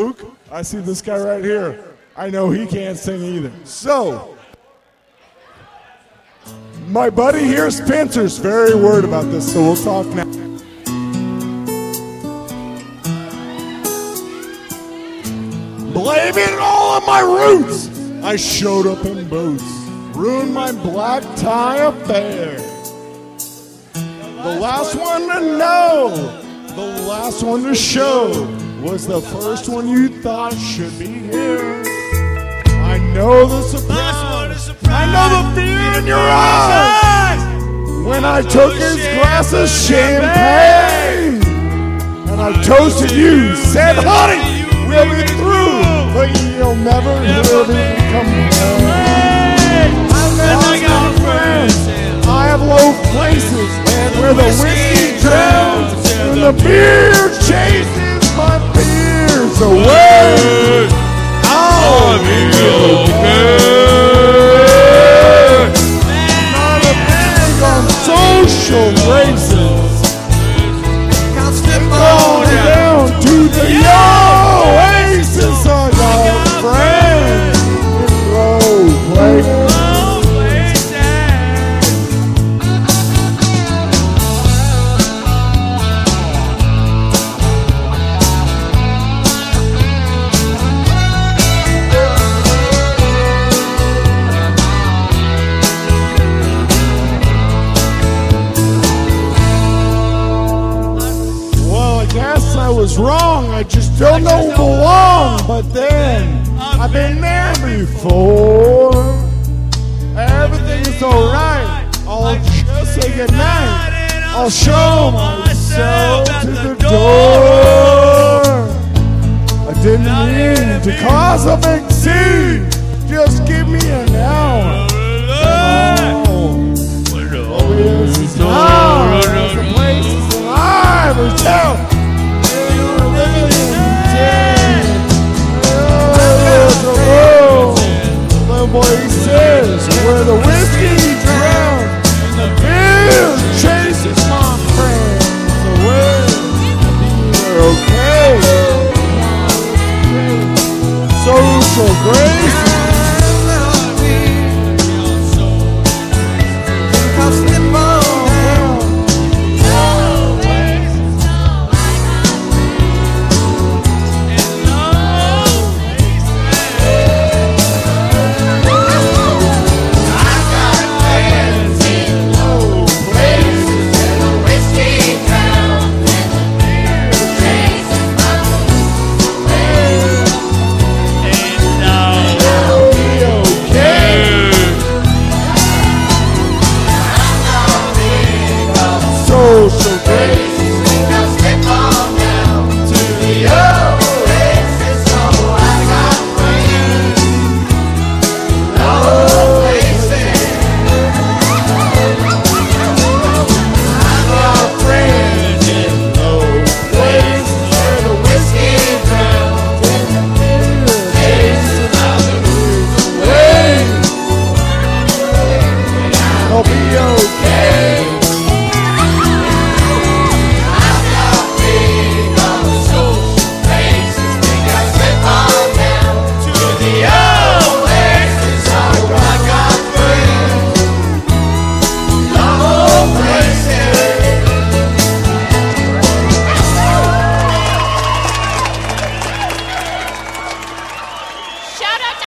Luke, I see this guy right here. I know he can't sing either. So, my buddy here, Spencer's very worried about this, so we'll talk now. Blame it all on my roots. I showed up in boots, ruined my black tie affair. The last one to know, the last one to show, was the first one you thought should be here. I know the surprise, I know the fear in your eyes when I took his glass of champagne and I toasted you, said, honey, we'll be through, but you'll never hear me come home. I've lost my friends, I have low places where the whiskey drowns and the beer chases my fears away. I'll be okay. Not a big on social races. Going down to the oasis. I got friends in low places. I was wrong, I just don't know who belong. But then, I've been there before. Everything's alright, I'll just say goodnight. I'll show myself to the door. I didn't mean to cause a big scene, just give me an hour. This is the places that I ever tell.